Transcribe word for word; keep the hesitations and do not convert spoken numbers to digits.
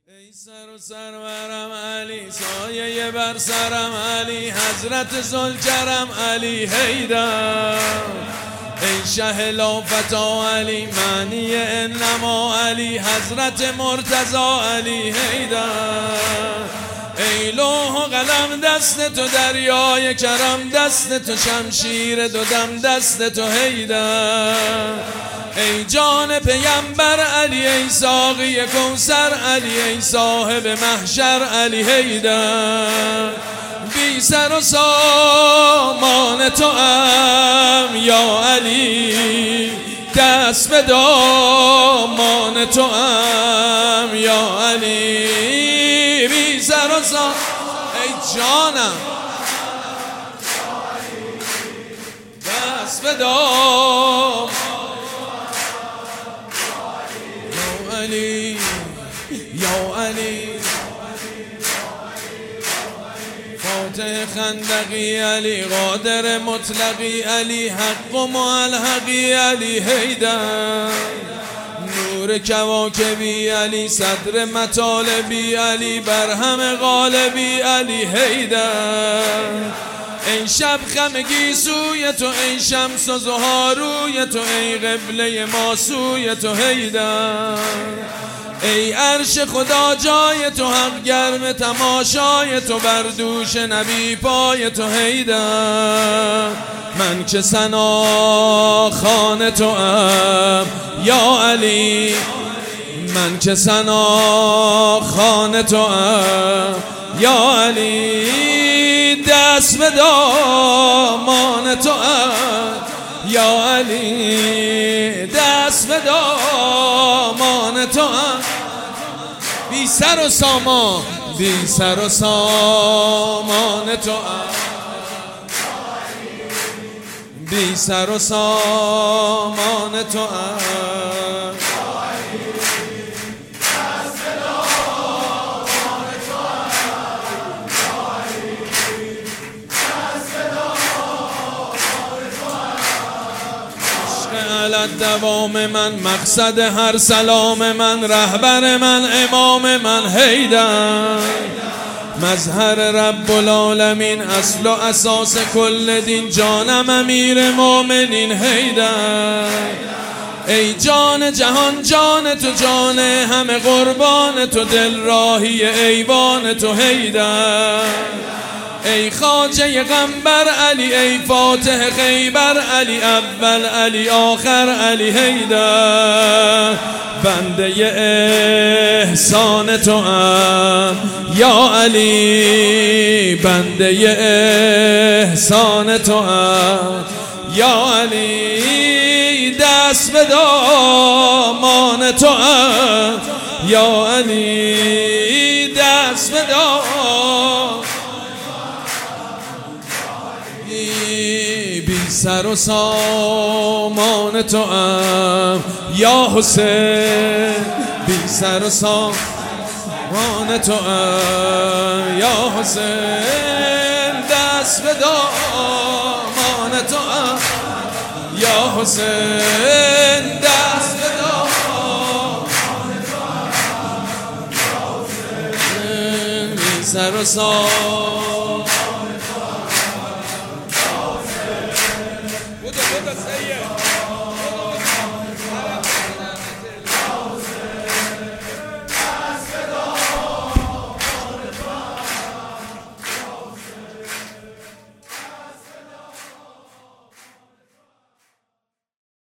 ای سر و سرورم علی، سایه بر سرم علی، حضرت ذوالکرم علی حیدر. ای شه لافتا علی، معنی انما علی، حضرت مرتضی علی حیدر. ای لوح و قلم دست تو، دریای کرم دست تو، شمشیر دو دم دست تو حیدر. ای جان پیمبر علی، ای ساقی کوثر علی، ای صاحب محشر علی حیدر. بی سر و سامان تو ام یا علی، دست به دامان تو ام یا علی. بی سر و سامان ای جانم، دست به دامان علی یا علی. فاتح خندقی علی، قادر مطلقی علی، حق و معلحقی علی حیدر. نور کواکبی علی، صدر مطالبی علی، برهم غالبی علی حیدر. ای شب خمگی سوی تو، ای شمس و ضحی روی تو، ای قبله ما سوی تو حیدر. ای عرش خدا جای تو، حق گرم تماشای تو، بر دوش نبی پای تو حیدر. من که ثنا خوان تو ام یا علی، من که ثنا خوان تو ام یا علی. دست به دامان تو ام یا علی، دست به دامان تو ام. بی سر و سامان، بی سر و سامان تو ام، بی سر و سامان تو ام. علت دوام من، مقصد هر سلام من، رهبر من، امام من حیدر. مظهر رب العالمین، اصل و اساس کل دین، جانم امیر مومنین حیدر. ای جان جهان جان تو، جان همه قربان تو، دل راهی ایوان تو حیدر. ای خواجه غنبر علی، ای فاتح خیبر علی، اول علی آخر علی حیدر. بنده احسان تو ام یا علی، بنده احسان تو ام یا علی. دست به دامان تو ام یا علی، دست به دامان. بی سر و سامان تو ام یا حسین، بی سر و سامان تو ام یا حسین. دست به دامان تو ام یا حسین، دست به دامان تو ام یا حسین. بی سر و سامان